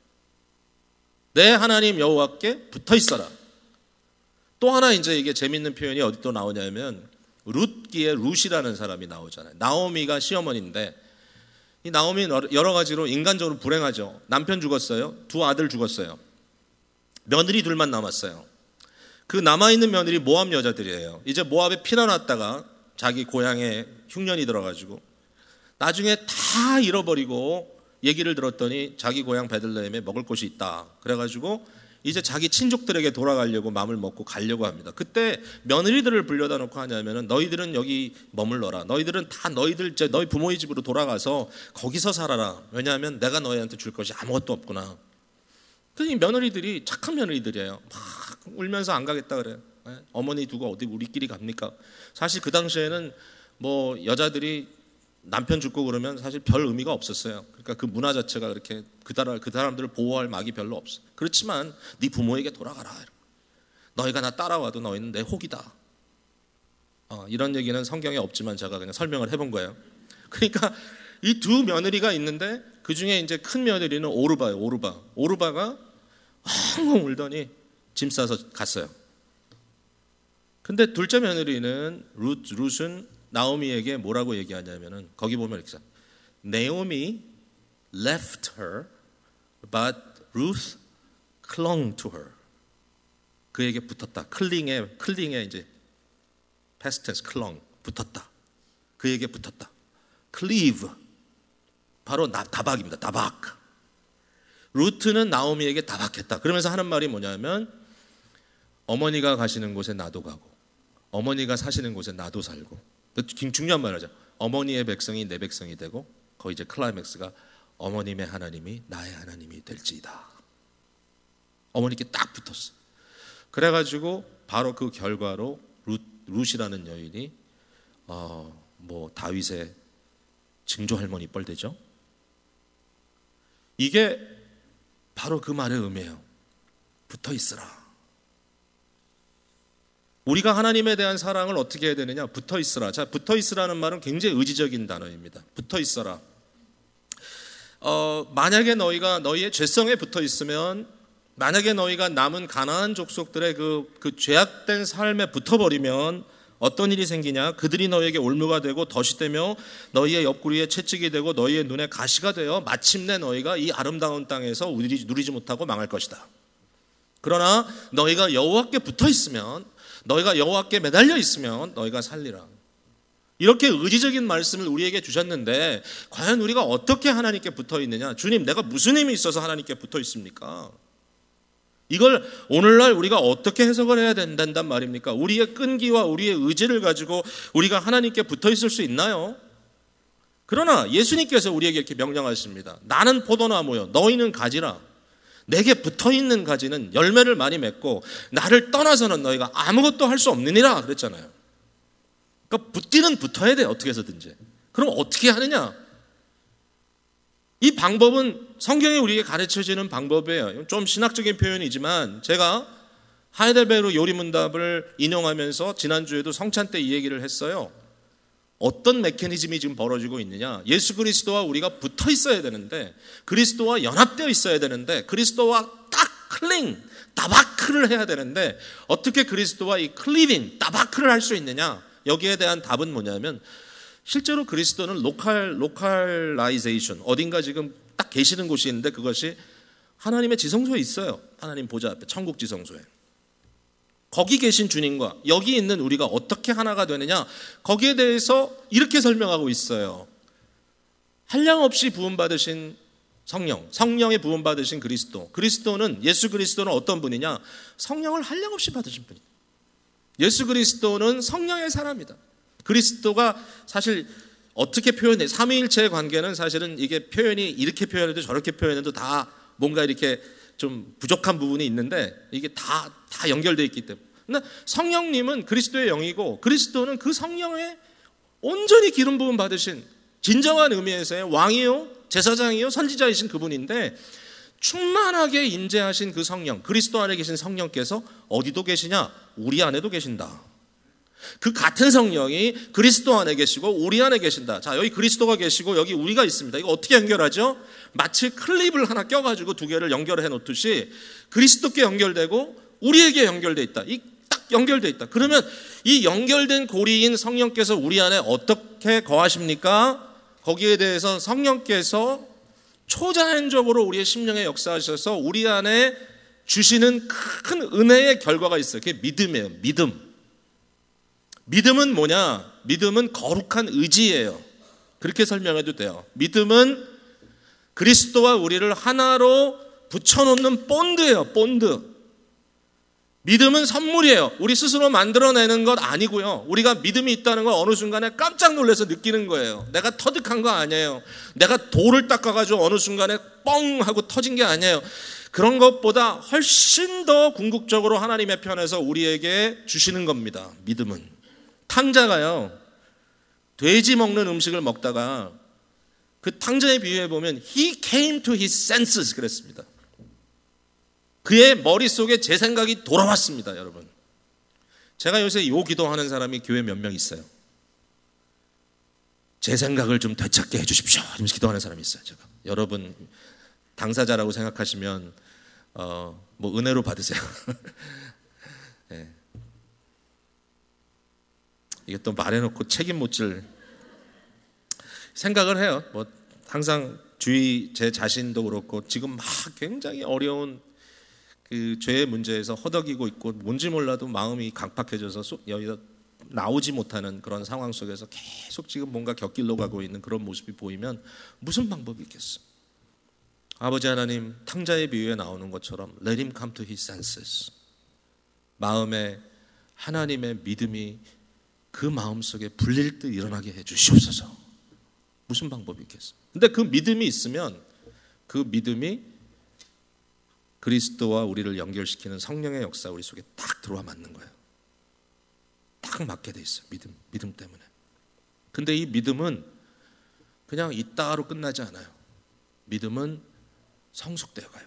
내 하나님 여호와께 붙어 있어라. 또 하나 이제 이게 재밌는 표현이 어디 또 나오냐면 룻기에 룻이라는 사람이 나오잖아요. 나오미가 시어머니인데 이 나오미는 여러 가지로 인간적으로 불행하죠. 남편 죽었어요. 두 아들 죽었어요. 며느리 둘만 남았어요. 그 남아있는 며느리 모압 여자들이에요. 이제 모압에 피난 왔다가 자기 고향에 흉년이 들어가지고 나중에 다 잃어버리고 얘기를 들었더니 자기 고향 베들레헴에 먹을 곳이 있다. 그래가지고 이제 자기 친족들에게 돌아가려고 마음을 먹고 가려고 합니다. 그때 며느리들을 불려다 놓고 하냐면은 너희들은 여기 머물러라. 너희들은 다 너희 부모의 집으로 돌아가서 거기서 살아라. 왜냐하면 내가 너희한테 줄 것이 아무것도 없구나. 그러니 며느리들이 착한 며느리들이에요. 막 울면서 안 가겠다 그래요. 어머니 두고 어디 우리끼리 갑니까? 사실 그 당시에는 뭐 여자들이 남편 죽고 그러면 사실 별 의미가 없었어요. 그러니까 그 문화 자체가 그렇게 그 사람들을 보호할 막이 별로 없어. 그렇지만 네 부모에게 돌아가라. 너희가 나 따라와도 너희는 내 혹이다. 이런 얘기는 성경에 없지만 제가 그냥 설명을 해본 거예요. 그러니까 이 두 며느리가 있는데 그 중에 이제 큰 며느리는 오르바예요. 오르바가 엉엉 울더니 짐 싸서 갔어요. 근데 둘째 며느리는 룻은 나오미에게 뭐라고 얘기하냐면은 거기 보면 이렇게 Naomi left her, but Ruth clung to her. 그에게 붙었다. 클링에 이제 past tense clung 붙었다. 그에게 붙었다. cleave 바로 다박입니다. 다박. 루트는 나오미에게 다박했다. 그러면서 하는 말이 뭐냐면 어머니가 가시는 곳에 나도 가고 어머니가 사시는 곳에 나도 살고. 중요한 말이죠. 어머니의 백성이 내 백성이 되고 거의 이제 클라이맥스가 어머님의 하나님이 나의 하나님이 될지이다. 어머니께 딱 붙었어. 그래가지고 바로 그 결과로 룻이라는 여인이 뭐 다윗의 증조 할머니 뻘되죠. 이게 바로 그 말의 의미예요. 붙어 있으라. 우리가 하나님에 대한 사랑을 어떻게 해야 되느냐? 붙어 있으라. 자, 붙어 있으라는 말은 굉장히 의지적인 단어입니다. 붙어 있어라. 만약에 너희가 너희의 죄성에 붙어 있으면, 만약에 너희가 남은 가나안 족속들의 그 죄악된 삶에 붙어버리면 어떤 일이 생기냐? 그들이 너희에게 올무가 되고 덫이 되며 너희의 옆구리에 채찍이 되고 너희의 눈에 가시가 되어 마침내 너희가 이 아름다운 땅에서 누리지 못하고 망할 것이다. 그러나 너희가 여호와께 붙어 있으면, 너희가 여호와께 매달려 있으면 너희가 살리라. 이렇게 의지적인 말씀을 우리에게 주셨는데 과연 우리가 어떻게 하나님께 붙어 있느냐? 주님, 내가 무슨 힘이 있어서 하나님께 붙어 있습니까? 이걸 오늘날 우리가 어떻게 해석을 해야 된단 말입니까? 우리의 끈기와 우리의 의지를 가지고 우리가 하나님께 붙어 있을 수 있나요? 그러나 예수님께서 우리에게 이렇게 명령하십니다. 나는 포도나무요, 너희는 가지라. 내게 붙어있는 가지는 열매를 많이 맺고 나를 떠나서는 너희가 아무것도 할 수 없느니라 그랬잖아요. 그러니까 붙기는 붙어야 돼, 어떻게 해서든지. 그럼 어떻게 하느냐? 이 방법은 성경에 우리에게 가르쳐지는 방법이에요. 좀 신학적인 표현이지만 제가 하이델베르 요리문답을 인용하면서 지난주에도 성찬 때 이 얘기를 했어요. 어떤 메커니즘이 지금 벌어지고 있느냐? 예수 그리스도와 우리가 붙어 있어야 되는데, 그리스도와 연합되어 있어야 되는데, 그리스도와 딱 따바크를 해야 되는데, 어떻게 그리스도와 이 클리빙, 따바크를 할 수 있느냐? 여기에 대한 답은 뭐냐면, 실제로 그리스도는 로컬라이제이션, 어딘가 지금 딱 계시는 곳이 있는데 그것이 하나님의 지성소에 있어요. 하나님 보좌 앞에, 천국 지성소에. 거기 계신 주님과 여기 있는 우리가 어떻게 하나가 되느냐, 거기에 대해서 이렇게 설명하고 있어요. 한량없이 부음받으신 성령, 성령의 부음받으신 그리스도. 그리스도는, 예수 그리스도는 어떤 분이냐? 성령을 한량없이 받으신 분이에요. 예수 그리스도는 성령의 사람이다. 그리스도가 사실 어떻게 표현해? 삼위일체의 관계는 사실은 이게 표현이 이렇게 표현해도 저렇게 표현해도 다 뭔가 이렇게 좀 부족한 부분이 있는데 이게 다 연결되어 있기 때문에. 근데 성령님은 그리스도의 영이고 그리스도는 그 성령에 온전히 기름 부음 받으신 진정한 의미에서의 왕이요, 제사장이요, 선지자이신 그분인데, 충만하게 임재하신 그 성령, 그리스도 안에 계신 성령께서 어디도 계시냐? 우리 안에도 계신다. 그 같은 성령이 그리스도 안에 계시고 우리 안에 계신다. 자, 여기 그리스도가 계시고 여기 우리가 있습니다. 이거 어떻게 연결하죠? 마치 클립을 하나 껴가지고 두 개를 연결해 놓듯이 그리스도께 연결되고 우리에게 연결돼 있다. 이 딱 연결돼 있다. 그러면 이 연결된 고리인 성령께서 우리 안에 어떻게 거하십니까? 거기에 대해서 성령께서 초자연적으로 우리의 심령에 역사하셔서 우리 안에 주시는 큰 은혜의 결과가 있어요. 그게 믿음이에요. 믿음은 뭐냐? 믿음은 거룩한 의지예요. 그렇게 설명해도 돼요. 믿음은 그리스도와 우리를 하나로 붙여놓는 본드예요. 본드. 믿음은 선물이에요. 우리 스스로 만들어내는 것 아니고요. 우리가 믿음이 있다는 걸 어느 순간에 깜짝 놀라서 느끼는 거예요. 내가 터득한 거 아니에요. 내가 돌을 닦아가지고 어느 순간에 뻥 하고 터진 게 아니에요. 그런 것보다 훨씬 더 궁극적으로 하나님의 편에서 우리에게 주시는 겁니다. 믿음은. 탕자가요, 돼지 먹는 음식을 먹다가 그 탕자의 비유에 보면 He came to his senses 그랬습니다. 그의 머릿속에 제 생각이 돌아왔습니다. 여러분, 제가 요새 요 기도하는 사람이 교회 몇 명 있어요. 제 생각을 좀 되찾게 해주십시오 이러면서 기도하는 사람이 있어요. 제가, 여러분 당사자라고 생각하시면 뭐 은혜로 받으세요. 네. 이게 또 말해놓고 책임 못 질 생각을 해요. 뭐 항상 제 자신도 그렇고 지금 막 굉장히 어려운 그 죄의 문제에서 허덕이고 있고 뭔지 몰라도 마음이 강팍해져서 여기다 나오지 못하는 그런 상황 속에서 계속 지금 뭔가 곁길로 가고 있는 그런 모습이 보이면 무슨 방법이 있겠어? 아버지 하나님, 탕자의 비유에 나오는 것처럼 Let him come to his senses. 마음에 하나님의 믿음이 그 마음속에 불릴 듯 일어나게 해 주시옵소서. 무슨 방법이 있겠어? 근데 그 믿음이 있으면 그 믿음이 그리스도와 우리를 연결시키는 성령의 역사 우리 속에 딱 들어와 맞는 거예요. 딱 맞게 돼 있어요. 믿음 때문에. 근데 이 믿음은 그냥 있다로 끝나지 않아요. 믿음은 성숙되어 가요.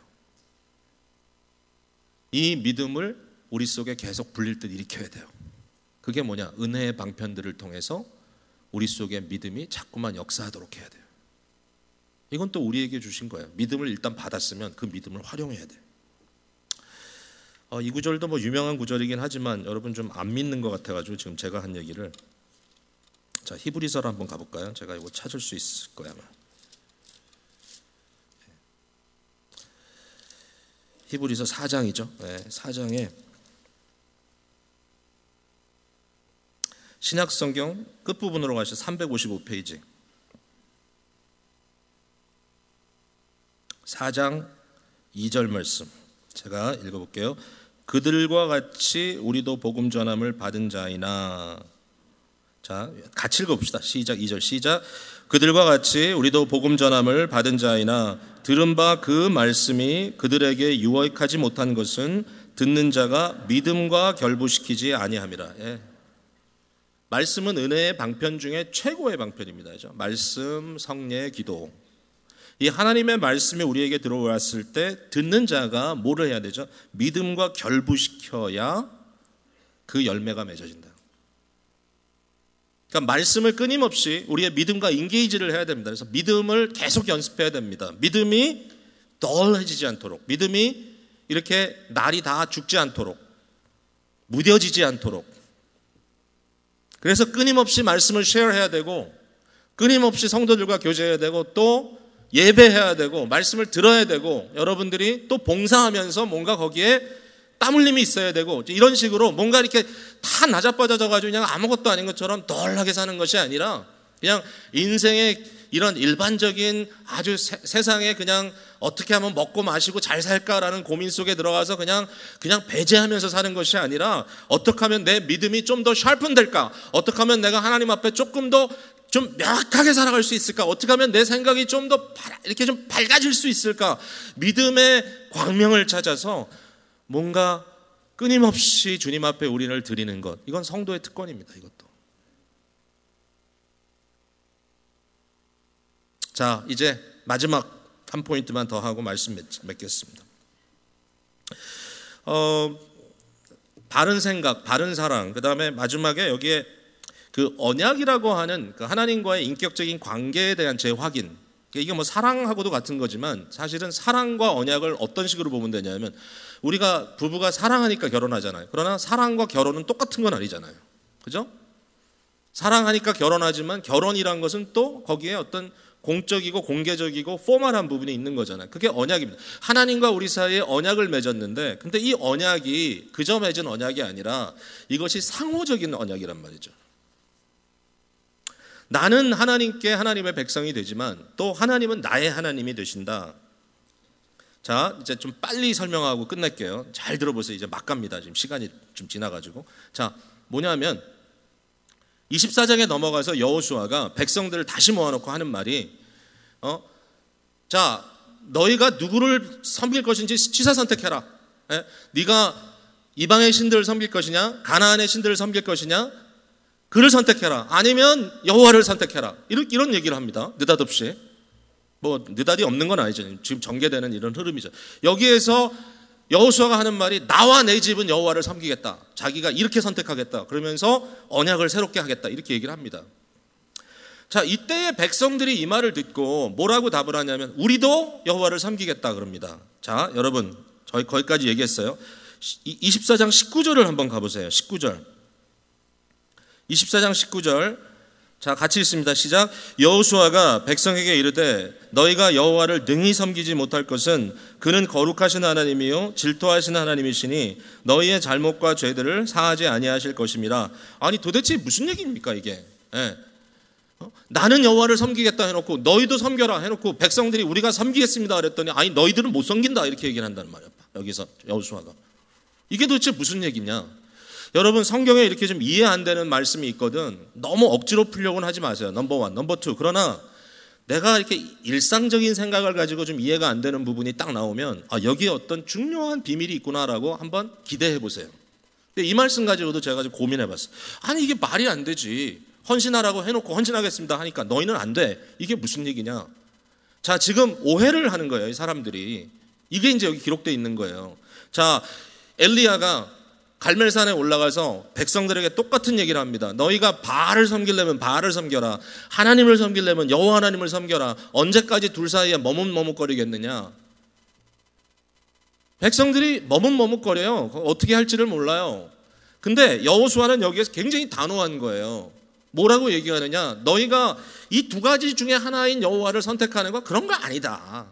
이 믿음을 우리 속에 계속 불릴 듯 일으켜야 돼요. 그게 뭐냐? 은혜의 방편들을 통해서 우리 속에 믿음이 자꾸만 역사하도록 해야 돼요. 이건 또 우리에게 주신 거예요. 믿음을 일단 받았으면 그 믿음을 활용해야 돼요. 이 구절도 뭐 유명한 구절이긴 하지만 여러분 좀 안 믿는 것 같아가지고 지금 제가 한 얘기를, 자, 히브리서로 한번 가볼까요? 제가 이거 찾을 수 있을 거야 아마. 히브리서 4장이죠. 네, 4장에 신약성경 끝부분으로 가셔서 355페이지 4장 2절 말씀 제가 읽어볼게요. 그들과 같이 우리도 복음 전함을 받은 자이나, 자, 같이 읽어봅시다. 시작. 2절 시작. 그들과 같이 우리도 복음 전함을 받은 자이나 들은 바 그 말씀이 그들에게 유익하지 못한 것은 듣는 자가 믿음과 결부시키지 아니함이라. 예. 말씀은 은혜의 방편 중에 최고의 방편입니다. 그렇죠? 말씀, 성례, 기도. 이 하나님의 말씀이 우리에게 들어왔을 때 듣는 자가 뭐를 해야 되죠? 믿음과 결부시켜야 그 열매가 맺어진다. 그러니까 말씀을 끊임없이 우리의 믿음과 인게이지를 해야 됩니다. 그래서 믿음을 계속 연습해야 됩니다. 믿음이 덜해지지 않도록, 믿음이 이렇게 날이 다 죽지 않도록, 무뎌지지 않도록. 그래서 끊임없이 말씀을 쉐어해야 되고, 끊임없이 성도들과 교제해야 되고, 또 예배해야 되고, 말씀을 들어야 되고, 여러분들이 또 봉사하면서 뭔가 거기에 땀 흘림이 있어야 되고, 이런 식으로 뭔가 이렇게 다 나자빠져가지고 그냥 아무것도 아닌 것처럼 덜하게 사는 것이 아니라 그냥 인생의 이런 일반적인 아주 세상에 그냥 어떻게 하면 먹고 마시고 잘 살까라는 고민 속에 들어가서 그냥 배제하면서 사는 것이 아니라 어떻게 하면 내 믿음이 좀 더 샤픈될까? 어떻게 하면 내가 하나님 앞에 조금 더 좀 명확하게 살아갈 수 있을까? 어떻게 하면 내 생각이 좀 더 이렇게 좀 밝아질 수 있을까? 믿음의 광명을 찾아서 뭔가 끊임없이 주님 앞에 우리를 드리는 것, 이건 성도의 특권입니다. 이것도. 자, 이제 마지막 한 포인트만 더 하고 말씀 맺겠습니다. 바른 생각, 바른 사랑, 그 다음에 마지막에 여기에 그 언약이라고 하는 그 하나님과의 인격적인 관계에 대한 재확인. 이게 뭐 사랑하고도 같은 거지만 사실은 사랑과 언약을 어떤 식으로 보면 되냐면, 우리가 부부가 사랑하니까 결혼하잖아요. 그러나 사랑과 결혼은 똑같은 건 아니잖아요. 그죠? 사랑하니까 결혼하지만 결혼이란 것은 또 거기에 어떤 공적이고 공개적이고 포멀한 부분이 있는 거잖아요. 그게 언약입니다. 하나님과 우리 사이에 언약을 맺었는데, 근데 이 언약이 그저 맺은 언약이 아니라 이것이 상호적인 언약이란 말이죠. 나는 하나님께 하나님의 백성이 되지만 또 하나님은 나의 하나님이 되신다. 자, 이제 좀 빨리 설명하고 끝낼게요. 잘 들어보세요. 이제 막 갑니다. 지금 시간이 좀 지나가지고. 자, 뭐냐면 24장에 넘어가서 여호수아가 백성들을 다시 모아놓고 하는 말이 자, 너희가 누구를 섬길 것인지 취사 선택해라. 예? 네가 이방의 신들을 섬길 것이냐, 가나안의 신들을 섬길 것이냐, 그를 선택해라. 아니면 여호와를 선택해라. 이런 얘기를 합니다. 느닷없이. 뭐 느닷이 없는 건 아니죠. 지금 전개되는 이런 흐름이죠. 여기에서 여호수아가 하는 말이 나와 내 집은 여호와를 섬기겠다. 자기가 이렇게 선택하겠다. 그러면서 언약을 새롭게 하겠다. 이렇게 얘기를 합니다. 자, 이때의 백성들이 이 말을 듣고 뭐라고 답을 하냐면 우리도 여호와를 섬기겠다 그럽니다. 자, 여러분 저희 거기까지 얘기했어요. 24장 19절을 한번 가보세요. 19절. 24장 19절. 자, 같이 읽습니다. 시작. 여호수아가 백성에게 이르되 너희가 여호와를 능히 섬기지 못할 것은 그는 거룩하신 하나님이요 질투하신 하나님이시니 너희의 잘못과 죄들을 사하지 아니하실 것임이라. 아니 도대체 무슨 얘기입니까 이게? 예. 나는 여호와를 섬기겠다 해놓고 너희도 섬겨라 해놓고 백성들이 우리가 섬기겠습니다 그랬더니 아니 너희들은 못 섬긴다 이렇게 얘기를 한다는 말이야. 여기서 여호수아가. 이게 도대체 무슨 얘기냐? 여러분 성경에 이렇게 좀 이해 안 되는 말씀이 있거든. 너무 억지로 풀려고는 하지 마세요. 넘버 원, 넘버 투. 그러나 내가 이렇게 일상적인 생각을 가지고 좀 이해가 안 되는 부분이 딱 나오면 아, 여기에 어떤 중요한 비밀이 있구나라고 한번 기대해 보세요. 근데 이 말씀 가지고도 제가 좀 고민해 봤어요. 아니 이게 말이 안 되지. 헌신하라고 해놓고 헌신하겠습니다 하니까 너희는 안 돼. 이게 무슨 얘기냐? 자, 지금 오해를 하는 거예요. 이 사람들이. 이게 이제 여기 기록되어 있는 거예요. 자, 엘리야가 갈멜산에 올라가서 백성들에게 똑같은 얘기를 합니다. 너희가 바알을 섬기려면 바알을 섬겨라. 하나님을 섬기려면 여호와 하나님을 섬겨라. 언제까지 둘 사이에 머뭇머뭇거리겠느냐. 백성들이 머뭇머뭇거려요. 어떻게 할지를 몰라요. 근데 여호수아는 여기에서 굉장히 단호한 거예요. 뭐라고 얘기하느냐. 너희가 이 두 가지 중에 하나인 여호와를 선택하는 거 그런 거 아니다.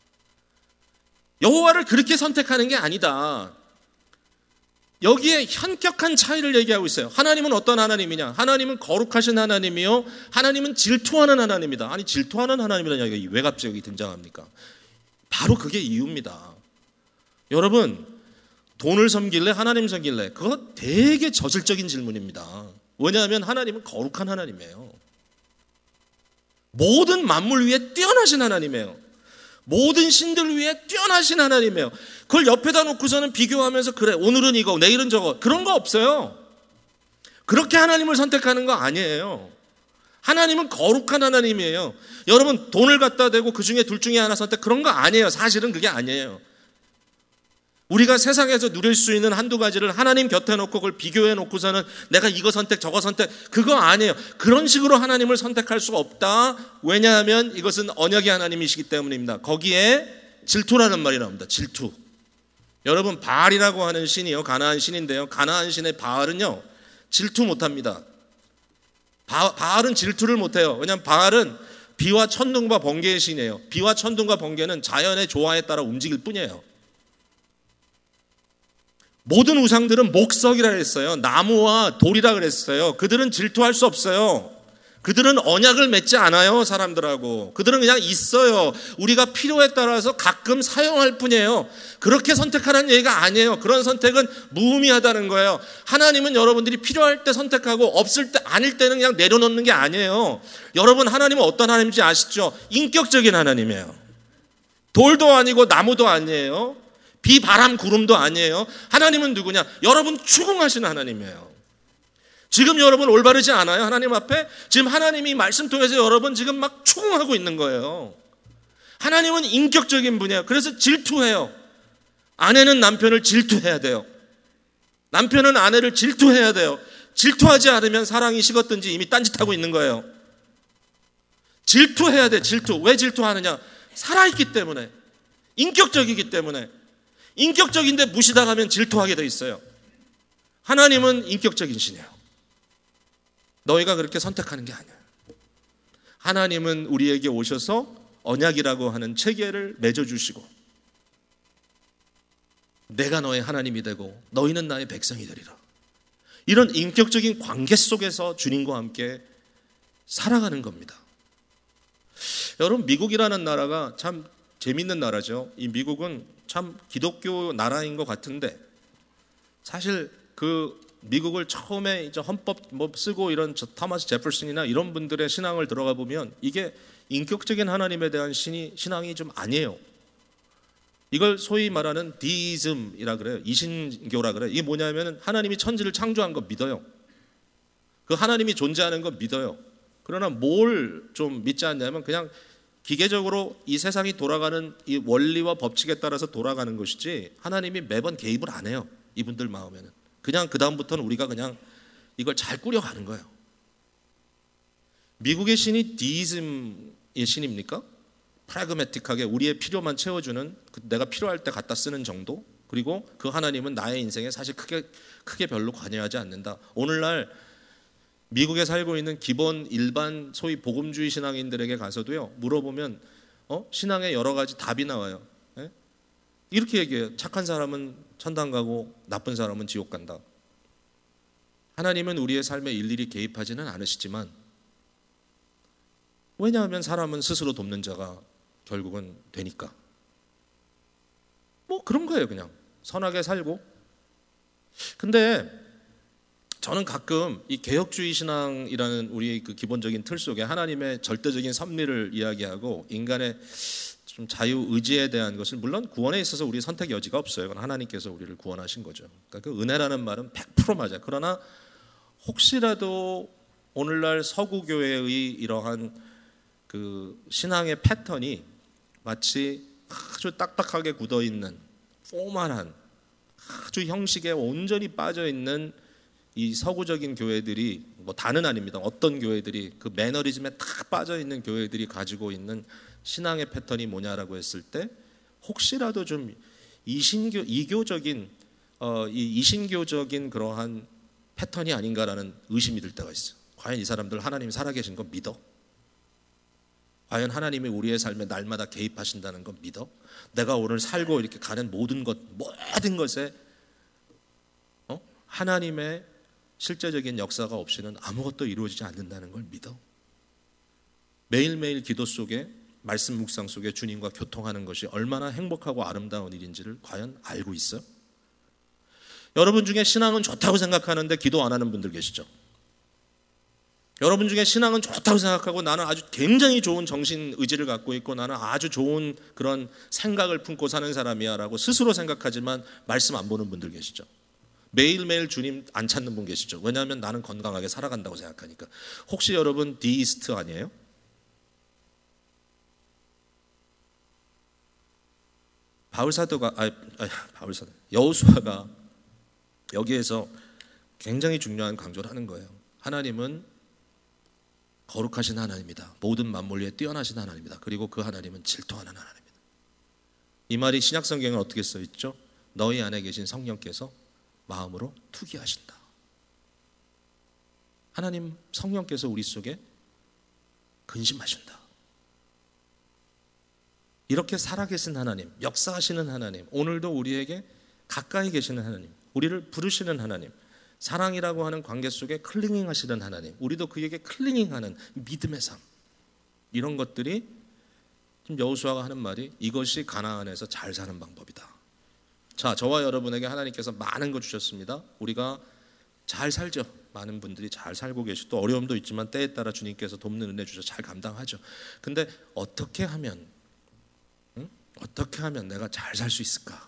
여호와를 그렇게 선택하는 게 아니다. 여기에 현격한 차이를 얘기하고 있어요. 하나님은 어떤 하나님이냐? 하나님은 거룩하신 하나님이요. 하나님은 질투하는 하나님이다. 아니 질투하는 하나님이라는 이야기가 왜 갑자기 등장합니까? 바로 그게 이유입니다. 여러분 돈을 섬길래 하나님 섬길래 그거 되게 저질적인 질문입니다. 왜냐하면 하나님은 거룩한 하나님이에요. 모든 만물 위에 뛰어나신 하나님이에요. 모든 신들 위에 뛰어나신 하나님이에요. 그걸 옆에다 놓고서는 비교하면서 그래 오늘은 이거 내일은 저거 그런 거 없어요. 그렇게 하나님을 선택하는 거 아니에요. 하나님은 거룩한 하나님이에요. 여러분 돈을 갖다 대고 그 중에 둘 중에 하나 선택 그런 거 아니에요. 사실은 그게 아니에요. 우리가 세상에서 누릴 수 있는 한두 가지를 하나님 곁에 놓고 그걸 비교해 놓고서는 내가 이거 선택 저거 선택 그거 아니에요. 그런 식으로 하나님을 선택할 수가 없다. 왜냐하면 이것은 언약의 하나님이시기 때문입니다. 거기에 질투라는 말이 나옵니다. 질투. 여러분 바알이라고 하는 신이요 가나안 신인데요. 가나안 신의 바알은요 질투 못합니다. 바알은 질투를 못해요. 왜냐하면 바알은 비와 천둥과 번개의 신이에요. 비와 천둥과 번개는 자연의 조화에 따라 움직일 뿐이에요. 모든 우상들은 목석이라 했어요. 나무와 돌이라 그랬어요. 그들은 질투할 수 없어요. 그들은 언약을 맺지 않아요. 사람들하고. 그들은 그냥 있어요. 우리가 필요에 따라서 가끔 사용할 뿐이에요. 그렇게 선택하라는 얘기가 아니에요. 그런 선택은 무의미하다는 거예요. 하나님은 여러분들이 필요할 때 선택하고 없을 때 아닐 때는 그냥 내려놓는 게 아니에요. 여러분 하나님은 어떤 하나님인지 아시죠? 인격적인 하나님이에요. 돌도 아니고 나무도 아니에요. 비, 바람, 구름도 아니에요. 하나님은 누구냐? 여러분 추궁하시는 하나님이에요. 지금 여러분 올바르지 않아요? 하나님 앞에? 지금 하나님이 말씀 통해서 여러분 지금 막 추궁하고 있는 거예요. 하나님은 인격적인 분이에요. 그래서 질투해요. 아내는 남편을 질투해야 돼요. 남편은 아내를 질투해야 돼요. 질투하지 않으면 사랑이 식었든지 이미 딴짓하고 있는 거예요. 질투해야 돼. 질투. 왜 질투하느냐? 살아있기 때문에. 인격적이기 때문에. 인격적인데 무시당하면 질투하게 돼 있어요. 하나님은 인격적인 신이에요. 너희가 그렇게 선택하는 게 아니에요. 하나님은 우리에게 오셔서 언약이라고 하는 체계를 맺어주시고 내가 너의 하나님이 되고 너희는 나의 백성이 되리라. 이런 인격적인 관계 속에서 주님과 함께 살아가는 겁니다. 여러분 미국이라는 나라가 참 재밌는 나라죠. 이 미국은 참 기독교 나라인 것 같은데 사실 그 미국을 처음에 이제 헌법 쓰고 이런 토마스 제퍼슨이나 이런 분들의 신앙을 들어가 보면 이게 인격적인 하나님에 대한 신앙이 좀 아니에요. 이걸 소위 말하는 디이즘이라 그래요. 이신교라 그래요. 이게 뭐냐면 하나님이 천지를 창조한 거 믿어요. 그 하나님이 존재하는 거 믿어요. 그러나 뭘 좀 믿지 않냐면 그냥 기계적으로 이 세상이 돌아가는 이 원리와 법칙에 따라서 돌아가는 것이지 하나님이 매번 개입을 안 해요. 이분들 마음에는. 그냥 그 다음부터는 우리가 그냥 이걸 잘 꾸려가는 거예요. 미국의 신이 디이즘의 신입니까? 프라그매틱하게 우리의 필요만 채워주는 내가 필요할 때 갖다 쓰는 정도. 그리고 그 하나님은 나의 인생에 사실 크게 별로 관여하지 않는다. 오늘날 미국에 살고 있는 기본 일반 소위 복음주의 신앙인들에게 가서도요 물어보면 신앙에 여러 가지 답이 나와요. 예? 이렇게 얘기해요. 착한 사람은 천당 가고 나쁜 사람은 지옥 간다. 하나님은 우리의 삶에 일일이 개입하지는 않으시지만 왜냐하면 사람은 스스로 돕는 자가 결국은 되니까. 뭐 그런 거예요. 그냥 선하게 살고. 근데 저는 가끔 이 개혁주의 신앙이라는 우리의 그 기본적인 틀 속에 하나님의 절대적인 섭리를 이야기하고 인간의 좀 자유 의지에 대한 것을 물론 구원에 있어서 우리 선택 여지가 없어요. 그건 하나님께서 우리를 구원하신 거죠. 그러니까 그 은혜라는 말은 100% 맞아요. 그러나 혹시라도 오늘날 서구 교회의 이러한 그 신앙의 패턴이 마치 아주 딱딱하게 굳어 있는 포멀한 아주 형식에 온전히 빠져 있는 이 서구적인 교회들이 뭐 다는 아닙니다. 어떤 교회들이 그 매너리즘에 딱 빠져 있는 교회들이 가지고 있는 신앙의 패턴이 뭐냐라고 했을 때 혹시라도 좀 이교적인 이신교적인 그러한 패턴이 아닌가라는 의심이 들 때가 있어요. 과연 이 사람들 하나님 살아계신 거 믿어? 과연 하나님이 우리의 삶에 날마다 개입하신다는 거 믿어? 내가 오늘 살고 이렇게 가는 모든 것에 하나님의 실제적인 역사가 없이는 아무것도 이루어지지 않는다는 걸 믿어? 매일매일 기도 속에 말씀 묵상 속에 주님과 교통하는 것이 얼마나 행복하고 아름다운 일인지를 과연 알고 있어요? 여러분 중에 신앙은 좋다고 생각하는데 기도 안 하는 분들 계시죠? 여러분 중에 신앙은 좋다고 생각하고 나는 아주 굉장히 좋은 정신 의지를 갖고 있고 나는 아주 좋은 그런 생각을 품고 사는 사람이야 라고 스스로 생각하지만 말씀 안 보는 분들 계시죠. 매일매일 주님 안 찾는 분 계시죠. 왜냐하면 나는 건강하게 살아간다고 생각하니까. 혹시 여러분 디이스트 아니에요? 여호수아가 여기에서 굉장히 중요한 강조를 하는 거예요. 하나님은 거룩하신 하나님이다. 모든 만물 위에 뛰어나신 하나님이다. 그리고 그 하나님은 질투하는 하나님이다. 이 말이 신약 성경에 어떻게 써 있죠? 너희 안에 계신 성령께서 마음으로 투기하신다. 하나님 성령께서 우리 속에 근심하신다. 이렇게 살아계신 하나님, 역사하시는 하나님, 오늘도 우리에게 가까이 계시는 하나님, 우리를 부르시는 하나님, 사랑이라고 하는 관계 속에 클리닝 하시는 하나님, 우리도 그에게 클리닝하는 믿음의 삶, 이런 것들이 지금 여호수아가 하는 말이 이것이 가나안에서 잘 사는 방법이다. 자, 저와 여러분에게 하나님께서 많은 거 주셨습니다. 우리가 잘 살죠. 많은 분들이 잘 살고 계시고 또 어려움도 있지만 때에 따라 주님께서 돕는 은혜 주셔서 잘 감당하죠. 근데 어떻게 하면 내가 잘 살 수 있을까?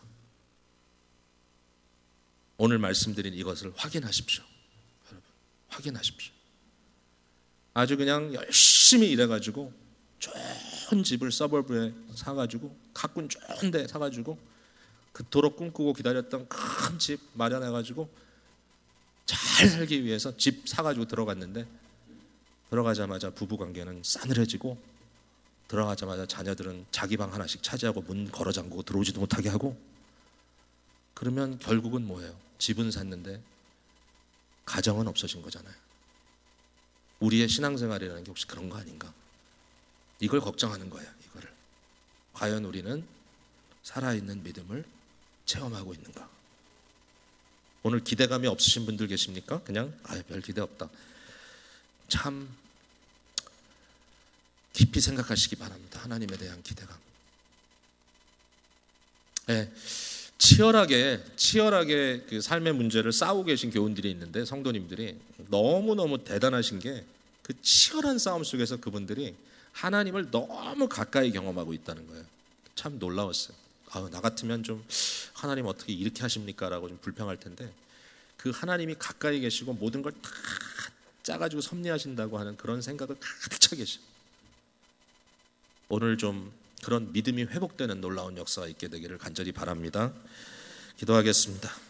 오늘 말씀드린 이것을 확인하십시오. 여러분, 확인하십시오. 아주 그냥 열심히 일해가지고 좋은 집을 서버브에 사가지고 가꾼 좋은 데 사가지고 그토록 꿈꾸고 기다렸던 큰 집 마련해가지고 잘 살기 위해서 집 사가지고 들어갔는데 들어가자마자 부부관계는 싸늘해지고 들어가자마자 자녀들은 자기 방 하나씩 차지하고 문 걸어 잠그고 들어오지도 못하게 하고 그러면 결국은 뭐예요? 집은 샀는데 가정은 없어진 거잖아요. 우리의 신앙생활이라는 게 혹시 그런 거 아닌가? 이걸 걱정하는 거예요. 이거를. 과연 우리는 살아있는 믿음을 체험하고 있는가? 오늘 기대감이 없으신 분들 계십니까? 그냥 별 기대 없다. 참 깊이 생각하시기 바랍니다. 하나님에 대한 기대감. 네, 치열하게 그 삶의 문제를 싸우고 계신 교우들이 있는데 성도님들이 너무너무 대단하신 게 그 치열한 싸움 속에서 그분들이 하나님을 너무 가까이 경험하고 있다는 거예요. 참 놀라웠어요. 나 같으면 좀 하나님 어떻게 이렇게 하십니까? 라고 좀 불평할 텐데 그 하나님이 가까이 계시고 모든 걸 다 짜가지고 섭리하신다고 하는 그런 생각을 가득 차 계셔. 오늘 좀 그런 믿음이 회복되는 놀라운 역사가 있게 되기를 간절히 바랍니다. 기도하겠습니다.